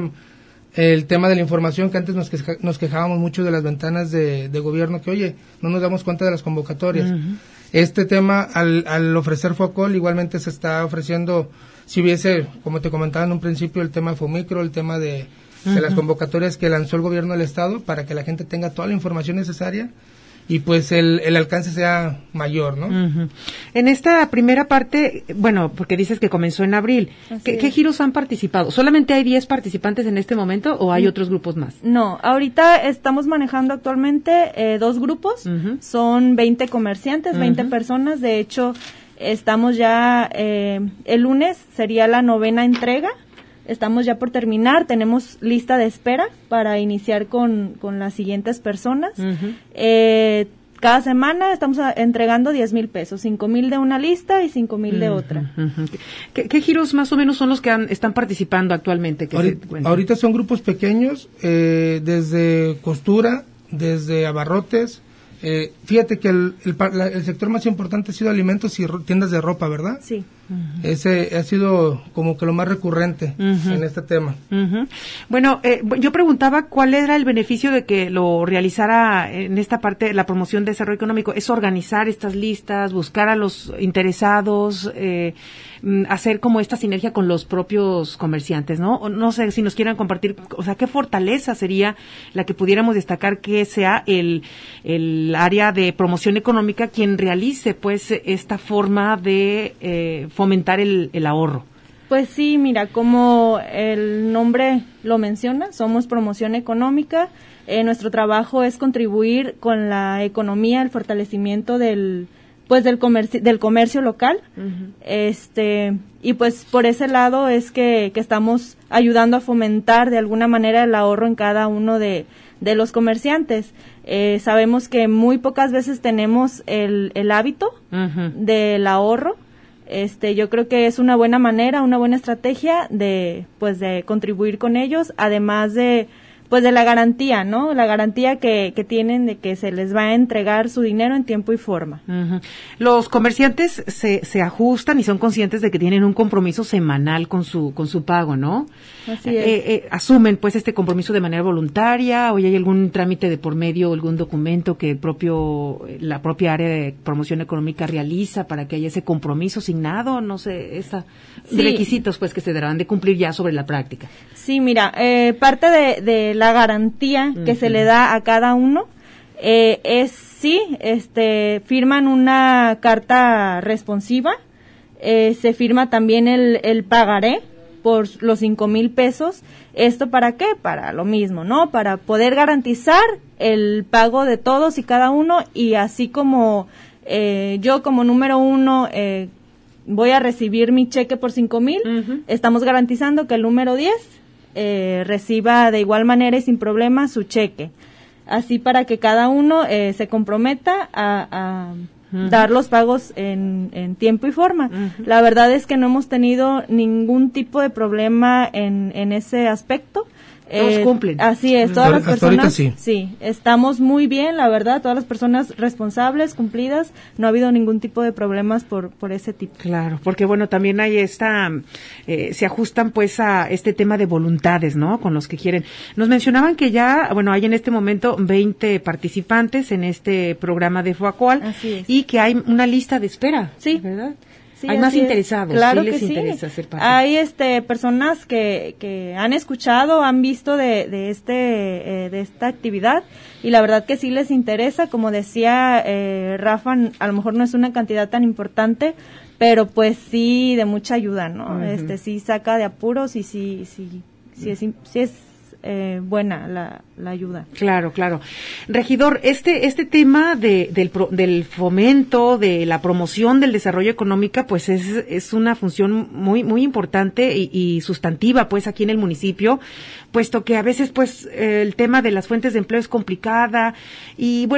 el tema de la información, que antes nos, queja, nos quejábamos mucho de las ventanas de, de gobierno, que oye, no nos damos cuenta de las convocatorias. Uh-huh. Este tema, al, al ofrecer Foacol, igualmente se está ofreciendo, si hubiese, como te comentaba en un principio, el tema de Fomicro, el tema de, uh-huh. de las convocatorias que lanzó el gobierno del Estado, para que la gente tenga toda la información necesaria y pues el, el alcance sea mayor, ¿no? Uh-huh. En esta primera parte, bueno, porque dices que comenzó en abril, ¿qué, ¿qué giros han participado? ¿Solamente hay diez participantes en este momento o hay otros grupos más? No, ahorita estamos manejando actualmente eh, dos grupos, uh-huh. son veinte comerciantes, uh-huh. veinte personas, de hecho estamos ya, eh, el lunes sería la novena entrega. Estamos ya por terminar, tenemos lista de espera para iniciar con, con las siguientes personas. Uh-huh. Eh, cada semana estamos a, entregando diez mil pesos, cinco mil de una lista y cinco mil uh-huh. de otra. Uh-huh. ¿Qué, ¿Qué giros más o menos son los que han, están participando actualmente? Que ahorita, se, ahorita son grupos pequeños, eh, desde costura, desde abarrotes. Eh, fíjate que el, el, la, el sector más importante ha sido alimentos y ro- tiendas de ropa, ¿verdad? Sí. Uh-huh. Ese ha sido como que lo más recurrente uh-huh. en este tema. Uh-huh. Bueno, eh, yo preguntaba cuál era el beneficio de que lo realizara en esta parte, la promoción de desarrollo económico. Es organizar estas listas, buscar a los interesados, eh, hacer como esta sinergia con los propios comerciantes, ¿no? O no sé si nos quieran compartir, o sea, qué fortaleza sería la que pudiéramos destacar que sea el, el área de promoción económica quien realice, pues, esta forma de eh, fomentar el, el ahorro. Pues sí, mira, como el nombre lo menciona, somos promoción económica. Eh, nuestro trabajo es contribuir con la economía, el fortalecimiento del pues del comercio del comercio local. Uh-huh. Este y pues por ese lado es que, que estamos ayudando a fomentar de alguna manera el ahorro en cada uno de, de los comerciantes. Eh, sabemos que muy pocas veces tenemos el, el hábito uh-huh. del ahorro. Este, yo creo que es una buena manera, una buena estrategia de, pues, de contribuir con ellos, además de, pues, de la garantía, ¿no? La garantía que, que tienen de que se les va a entregar su dinero en tiempo y forma. Uh-huh. Los comerciantes se, se ajustan y son conscientes de que tienen un compromiso semanal con su, con su pago, ¿no? Así es. Eh, eh, asumen, pues, este compromiso de manera voluntaria, o hay algún trámite de por medio, algún documento que el propio, la propia área de promoción económica realiza para que haya ese compromiso asignado, no sé, esa sí. requisitos, pues, que se deberán de cumplir ya sobre la práctica. Sí, mira, eh, parte de, de la garantía uh-huh. que se le da a cada uno eh, es, sí, este, firman una carta responsiva, eh, se firma también el, el pagaré por los cinco mil pesos. ¿Esto para qué? Para lo mismo, ¿no? Para poder garantizar el pago de todos y cada uno, y así como eh, yo como número uno eh, voy a recibir mi cheque por cinco mil, uh-huh. estamos garantizando que el número diez eh, reciba de igual manera y sin problema su cheque. Así para que cada uno eh, se comprometa a... a Uh-huh. dar los pagos en, en tiempo y forma. Uh-huh. La verdad es que no hemos tenido ningún tipo de problema en, en ese aspecto. Todos eh, cumplen. Así es, todas Hasta las personas, sí. sí, estamos muy bien, la verdad, todas las personas responsables, cumplidas, no ha habido ningún tipo de problemas por por ese tipo. Claro, porque bueno, también hay esta, eh, se ajustan pues a este tema de voluntades, ¿no? Con los que quieren. Nos mencionaban que ya, bueno, hay en este momento veinte participantes en este programa de Foacol. Así es. Y que hay una lista de espera, sí, ¿verdad? Sí, hay más es. interesados, claro sí les que interesa sí. ser parte. Hay este personas que que han escuchado, han visto de de este eh, de esta actividad, y la verdad que sí les interesa. Como decía eh, Rafa, a lo mejor no es una cantidad tan importante, pero pues sí de mucha ayuda, ¿no? Uh-huh. Este sí saca de apuros y sí sí sí es sí es Eh, buena la, la ayuda. Claro, claro. Regidor, este este tema de, del, pro, del fomento, de la promoción del desarrollo económico, pues es, es una función muy muy importante y, y sustantiva, pues, aquí en el municipio, puesto que a veces, pues, eh, el tema de las fuentes de empleo es complicada y, bueno,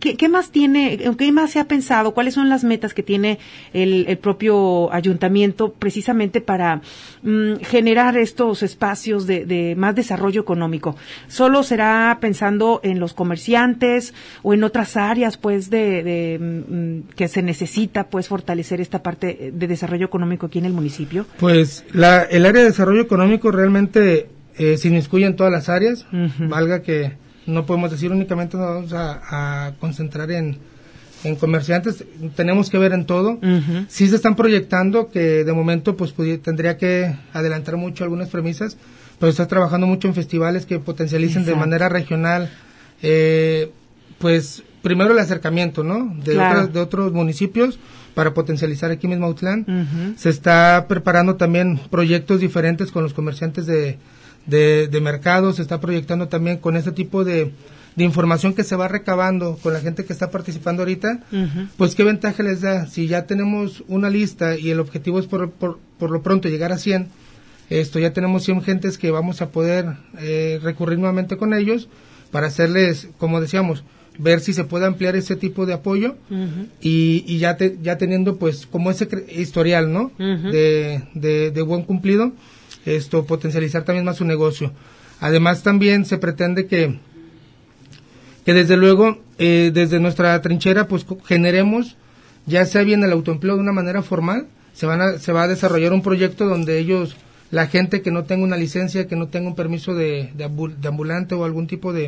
¿qué, qué más tiene, qué más se ha pensado? ¿Cuáles son las metas que tiene el, el propio ayuntamiento precisamente para mm, generar estos espacios de, de más desarrollo económico? ¿Solo será pensando en los comerciantes o en otras áreas, pues, de, de mm, que se necesita, pues, fortalecer esta parte de desarrollo económico aquí en el municipio? Pues la, el área de desarrollo económico realmente eh, se inmiscuye en todas las áreas, uh-huh. valga que no podemos decir únicamente nos vamos a, a concentrar en, en comerciantes, tenemos que ver en todo. Uh-huh. Sí se están proyectando que de momento pues pudi- tendría que adelantar mucho algunas premisas, pero está trabajando mucho en festivales que potencialicen Exacto. de manera regional, eh, pues primero el acercamiento, ¿no? De, claro. otras, de otros municipios para potencializar aquí mismo Autlán. Uh-huh. Se está preparando también proyectos diferentes con los comerciantes de, de, de mercados, se está proyectando también con este tipo de, de información que se va recabando con la gente que está participando ahorita, uh-huh. pues qué ventaja les da. Si ya tenemos una lista y el objetivo es por, por, por lo pronto llegar a cien, esto ya tenemos cien gentes que vamos a poder eh, recurrir nuevamente con ellos para hacerles, como decíamos, ver si se puede ampliar ese tipo de apoyo uh-huh. y, y ya te, ya teniendo pues como ese cre- historial, ¿no? Uh-huh. de, de, de buen cumplido, esto potencializar también más su negocio. Además también se pretende que que desde luego eh, desde nuestra trinchera pues generemos, ya sea bien el autoempleo de una manera formal, se van a, se va a desarrollar un proyecto donde ellos, la gente que no tenga una licencia, que no tenga un permiso de, de, ambul- de ambulante o algún tipo de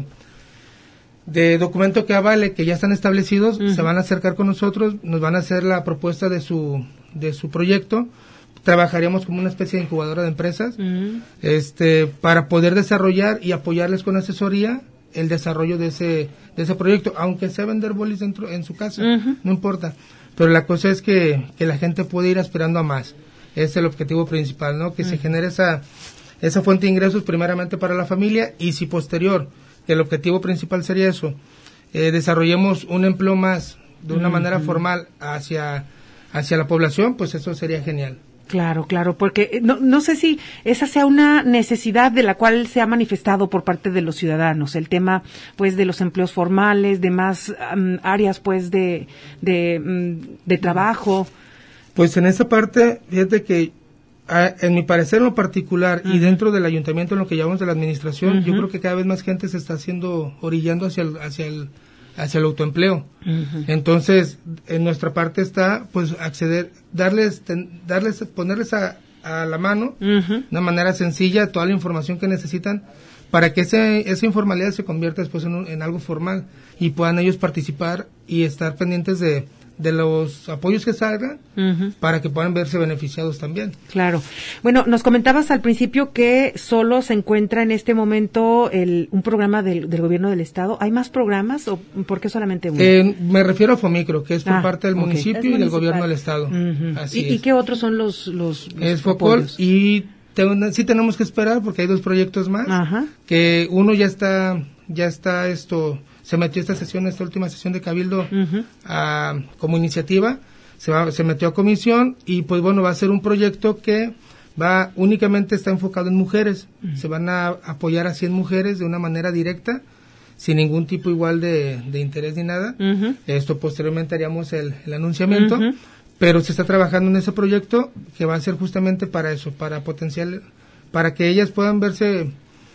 de documento que avale que ya están establecidos, uh-huh. se van a acercar con nosotros, nos van a hacer la propuesta de su de su proyecto, trabajaríamos como una especie de incubadora de empresas, uh-huh. este para poder desarrollar y apoyarles con asesoría el desarrollo de ese de ese proyecto, aunque sea vender bolis dentro en su casa, uh-huh. no importa, pero la cosa es que, que la gente puede ir aspirando a más, es el objetivo principal, ¿no? Que uh-huh. se genere esa esa fuente de ingresos primeramente para la familia, y si posterior el objetivo principal sería eso, eh, desarrollemos un empleo más de una uh-huh. manera formal hacia hacia la población, pues eso sería genial. Claro, claro, porque no, no sé si esa sea una necesidad de la cual se ha manifestado por parte de los ciudadanos, el tema pues de los empleos formales, de más um, áreas pues de de, um, de trabajo. Pues en esa parte, fíjate que a, en mi parecer en lo particular uh-huh. y dentro del ayuntamiento en lo que llamamos de la administración, uh-huh. yo creo que cada vez más gente se está haciendo, orillando hacia el, hacia el, hacia el autoempleo. Uh-huh. Entonces, en nuestra parte está, pues, acceder, darles, ten, darles, ponerles a, a la mano, uh-huh. de una manera sencilla, toda la información que necesitan para que ese, esa informalidad se convierta después en, un, en algo formal y puedan ellos participar y estar pendientes de de los apoyos que salgan uh-huh. para que puedan verse beneficiados también. Claro. Bueno, nos comentabas al principio que solo se encuentra en este momento el, un programa del, del gobierno del estado. ¿Hay más programas o por qué solamente uno? Eh, me refiero a Fomicro, que es por ah, parte del okay. municipio y del gobierno del estado. Uh-huh. Así ¿Y, es. ¿Y qué otros son los los, los Es Focol y te, sí tenemos que esperar porque hay dos proyectos más. Ajá. Que uno ya está ya está esto se metió esta sesión, esta última sesión de Cabildo uh-huh. a, como iniciativa, se va, se metió a comisión y pues bueno, va a ser un proyecto que va únicamente está enfocado en mujeres, uh-huh. se van a apoyar a cien mujeres de una manera directa, sin ningún tipo igual de, de interés ni nada, uh-huh. esto posteriormente haríamos el, el anunciamiento, uh-huh. pero se está trabajando en ese proyecto que va a ser justamente para eso, para potencial, para que ellas puedan verse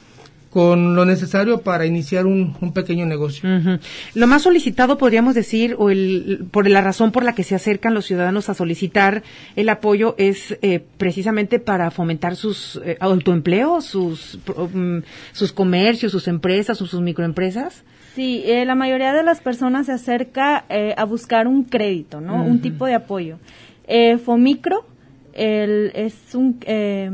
con lo necesario para iniciar un, un pequeño negocio. Uh-huh. Lo más solicitado, podríamos decir, o el, por la razón por la que se acercan los ciudadanos a solicitar el apoyo es eh, precisamente para fomentar sus eh, autoempleos, sus, um, sus comercios, sus empresas o sus microempresas. Sí, eh, la mayoría de las personas se acerca eh, a buscar un crédito, ¿no? Uh-huh. Un tipo de apoyo. Eh, Fomicro el, es un eh,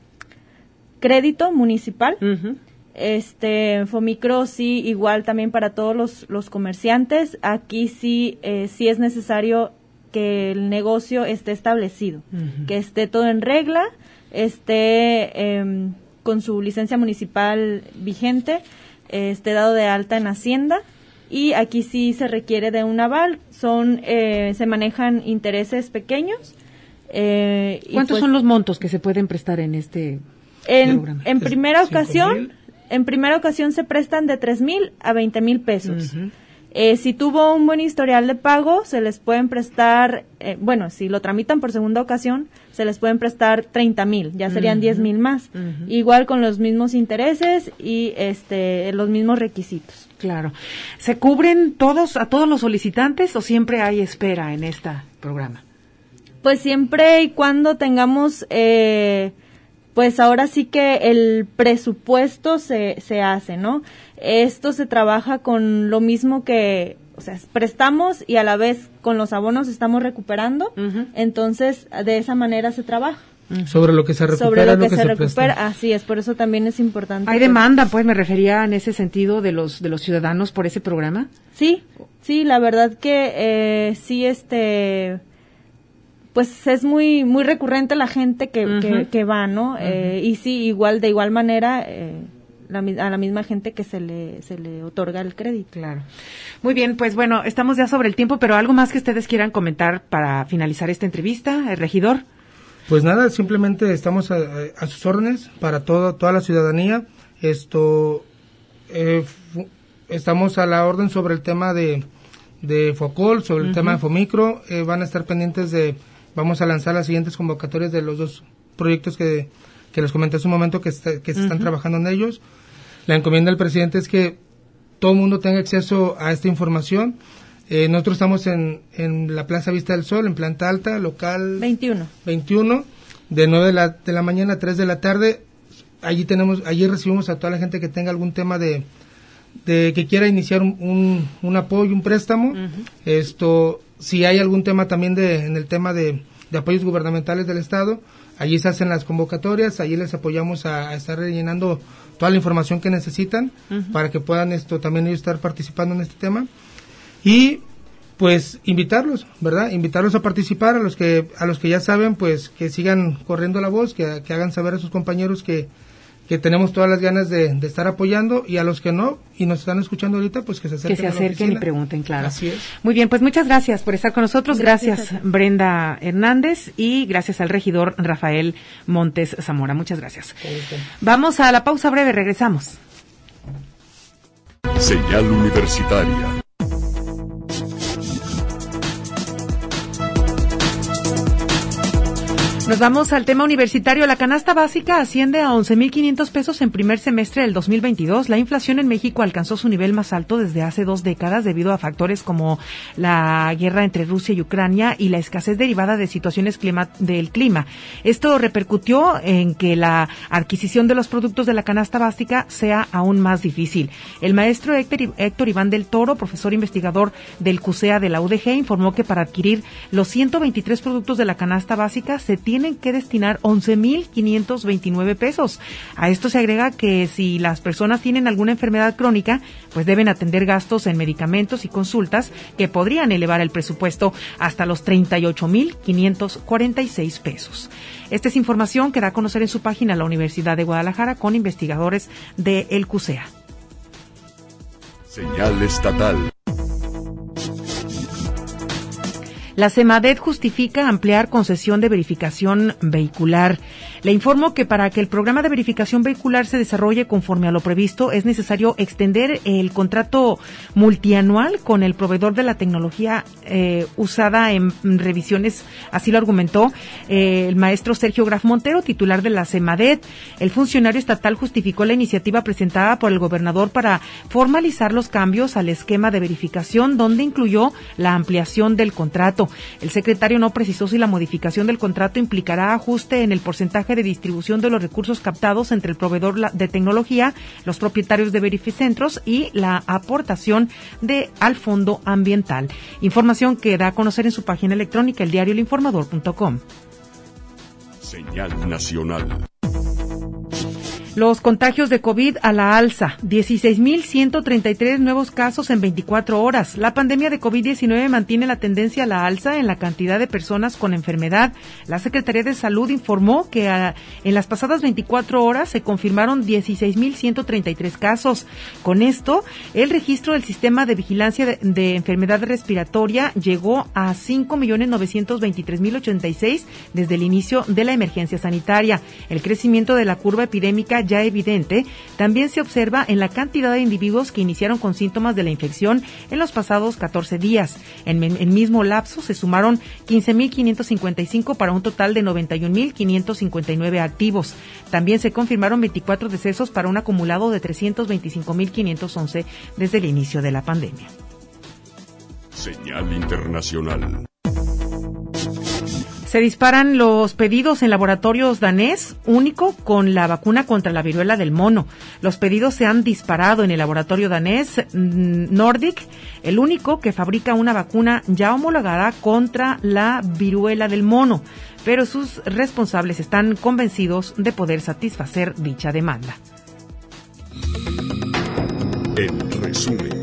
crédito municipal. Uh-huh. Este Fomicro sí, igual también para todos los, los comerciantes. Aquí sí, eh, sí es necesario que el negocio esté establecido, uh-huh. que esté todo en regla, esté eh, con su licencia municipal vigente, eh, esté dado de alta en Hacienda, y aquí sí se requiere de un aval. Son eh, se manejan intereses pequeños. Eh, ¿Cuántos pues, son los montos que se pueden prestar en este en, programa? En primera ocasión, en primera ocasión se prestan de tres mil a veinte mil pesos. Uh-huh. Eh, si tuvo un buen historial de pago, se les pueden prestar, eh, bueno, si lo tramitan por segunda ocasión, se les pueden prestar treinta mil, ya serían uh-huh. diez mil más. Uh-huh. Igual con los mismos intereses y este los mismos requisitos. Claro. ¿Se cubren todos, a todos los solicitantes o siempre hay espera en este programa? Pues siempre y cuando tengamos, eh, pues ahora sí que el presupuesto se, se hace, ¿no? Esto se trabaja con lo mismo que, o sea, prestamos y a la vez con los abonos estamos recuperando, uh-huh. entonces de esa manera se trabaja. Uh-huh. Sobre lo que se recupera. Sobre lo que, lo que se, se recupera, presta. Así es, por eso también es importante. ¿Hay demanda, pues, me refería en ese sentido de los de los ciudadanos por ese programa? Sí, sí, la verdad que eh, sí, este... pues es muy muy recurrente la gente que, uh-huh. que, que va, ¿no? Uh-huh. Eh, y sí, igual, de igual manera... Eh, La, a la misma gente que se le se le otorga el crédito. Claro. Muy bien, pues bueno, estamos ya sobre el tiempo, pero algo más que ustedes quieran comentar para finalizar esta entrevista, el regidor. Pues nada, simplemente estamos a, a sus órdenes para todo, toda la ciudadanía. Esto eh, fu, estamos a la orden sobre el tema de de Focol, sobre el uh-huh. tema de Fomicro. Eh, van a estar pendientes de, vamos a lanzar las siguientes convocatorias de los dos proyectos que que les comenté hace un momento que, está, que se uh-huh. están trabajando en ellos. La encomienda del presidente es que todo el mundo tenga acceso a esta información. Eh, nosotros estamos en, en la Plaza Vista del Sol, en planta alta, local veintiuno, veintiuno de nueve de la, de la mañana a tres de la tarde. Allí tenemos, allí recibimos a toda la gente que tenga algún tema de, de que quiera iniciar un, un, un apoyo, un préstamo. Uh-huh. Esto, si hay algún tema también de, en el tema de, de apoyos gubernamentales del Estado, allí se hacen las convocatorias, allí les apoyamos a, a estar rellenando toda la información que necesitan uh-huh. para que puedan esto también ellos estar participando en este tema. Y pues invitarlos, ¿verdad? Invitarlos a participar, a los que a los que ya saben, pues que sigan corriendo la voz, que, que hagan saber a sus compañeros que que tenemos todas las ganas de, de estar apoyando, y a los que no y nos están escuchando ahorita, pues que se acerquen, que se acerquen y pregunten, claro. Así es. Muy bien, pues muchas gracias por estar con nosotros. Gracias, gracias Brenda Hernández, y gracias al regidor Rafael Montes Zamora. Muchas gracias. Vamos a la pausa breve, regresamos. Señal Universitaria. Nos vamos al tema universitario. La canasta básica asciende a once mil quinientos pesos en primer semestre del dos mil veintidós. La inflación en México alcanzó su nivel más alto desde hace dos décadas debido a factores como la guerra entre Rusia y Ucrania y la escasez derivada de situaciones clima, del clima. Esto repercutió en que la adquisición de los productos de la canasta básica sea aún más difícil. El maestro Héctor, Héctor Iván del Toro, profesor investigador del C U S E A de la U D G, informó que para adquirir los ciento veintitrés productos de la canasta básica se tiene tienen que destinar once mil quinientos veintinueve pesos. A esto se agrega que si las personas tienen alguna enfermedad crónica, pues deben atender gastos en medicamentos y consultas que podrían elevar el presupuesto hasta los treinta y ocho mil quinientos cuarenta y seis pesos. Esta es información que da a conocer en su página la Universidad de Guadalajara con investigadores del C U S E A. Señal estatal. La SEMADET justifica ampliar concesión de verificación vehicular. Le informo que para que el programa de verificación vehicular se desarrolle conforme a lo previsto, es necesario extender el contrato multianual con el proveedor de la tecnología eh, usada en revisiones. Así lo argumentó eh, el maestro Sergio Graf Montero, titular de la SEMADET. El funcionario estatal justificó la iniciativa presentada por el gobernador para formalizar los cambios al esquema de verificación, donde incluyó la ampliación del contrato. El secretario no precisó si la modificación del contrato implicará ajuste en el porcentaje de distribución de los recursos captados entre el proveedor de tecnología, los propietarios de verificentros y la aportación de al fondo ambiental. Información que da a conocer en su página electrónica el diario el informador punto com. Señal nacional. Los contagios de COVID a la alza, dieciséis mil ciento treinta y tres nuevos casos en veinticuatro horas. La pandemia de COVID diecinueve mantiene la tendencia a la alza en la cantidad de personas con enfermedad. La Secretaría de Salud informó que a, en las pasadas veinticuatro horas se confirmaron dieciséis mil ciento treinta y tres casos. Con esto, el registro del sistema de vigilancia de, de enfermedad respiratoria llegó a cinco millones novecientos veintitrés mil ochenta y seis desde el inicio de la emergencia sanitaria. El crecimiento de la curva epidémica clínica ya evidente también se observa en la cantidad de individuos que iniciaron con síntomas de la infección en los pasados catorce días. En el mismo lapso se sumaron quince mil quinientos cincuenta y cinco para un total de noventa y un mil quinientos cincuenta y nueve activos. También se confirmaron veinticuatro decesos para un acumulado de trescientos veinticinco mil quinientos once desde el inicio de la pandemia. Señal internacional. Se disparan los pedidos en laboratorios danés, único con la vacuna contra la viruela del mono. Los pedidos se han disparado en el laboratorio danés Nordic, el único que fabrica una vacuna ya homologada contra la viruela del mono, pero sus responsables están convencidos de poder satisfacer dicha demanda. En resumen.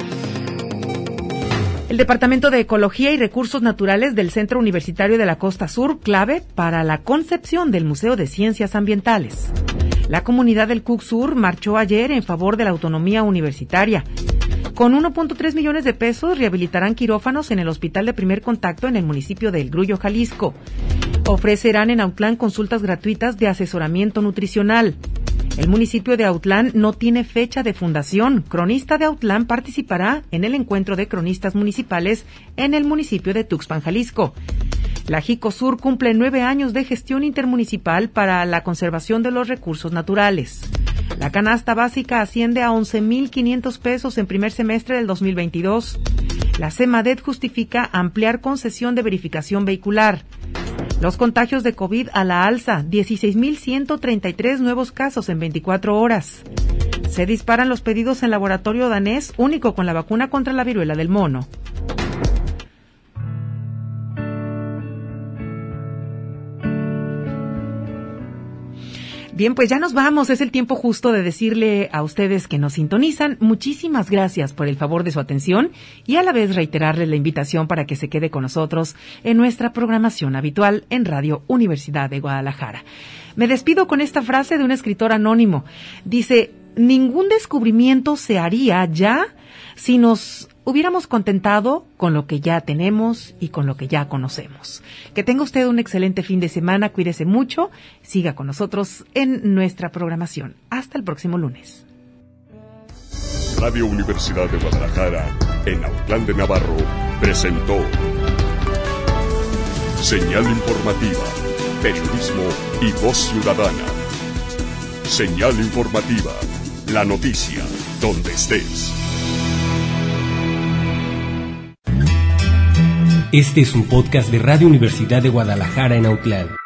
El Departamento de Ecología y Recursos Naturales del Centro Universitario de la Costa Sur, clave para la concepción del Museo de Ciencias Ambientales. La comunidad del Cook Sur marchó ayer en favor de la autonomía universitaria. Con uno punto tres millones de pesos rehabilitarán quirófanos en el Hospital de Primer Contacto en el municipio de El Grullo, Jalisco. Ofrecerán en Autlán consultas gratuitas de asesoramiento nutricional. El municipio de Autlán no tiene fecha de fundación. Cronista de Autlán participará en el encuentro de cronistas municipales en el municipio de Tuxpan, Jalisco. La Jicosur cumple nueve años de gestión intermunicipal para la conservación de los recursos naturales. La canasta básica asciende a once mil quinientos pesos en primer semestre del dos mil veintidós. La CEMADET justifica ampliar concesión de verificación vehicular. Los contagios de COVID a la alza, dieciséis mil ciento treinta y tres nuevos casos en veinticuatro horas. Se disparan los pedidos en laboratorio danés, único con la vacuna contra la viruela del mono. Bien, pues ya nos vamos. Es el tiempo justo de decirle a ustedes que nos sintonizan. Muchísimas gracias por el favor de su atención y a la vez reiterarles la invitación para que se quede con nosotros en nuestra programación habitual en Radio Universidad de Guadalajara. Me despido con esta frase de un escritor anónimo. Dice, ningún descubrimiento se haría ya si nos hubiéramos contentado con lo que ya tenemos y con lo que ya conocemos. Que tenga usted un excelente fin de semana, cuídese mucho, siga con nosotros en nuestra programación. Hasta el próximo lunes. Radio Universidad de Guadalajara, en Autlán de Navarro, presentó Señal Informativa, Periodismo y Voz Ciudadana. Señal Informativa, la noticia, donde estés. Este es un podcast de Radio Universidad de Guadalajara en Autlán.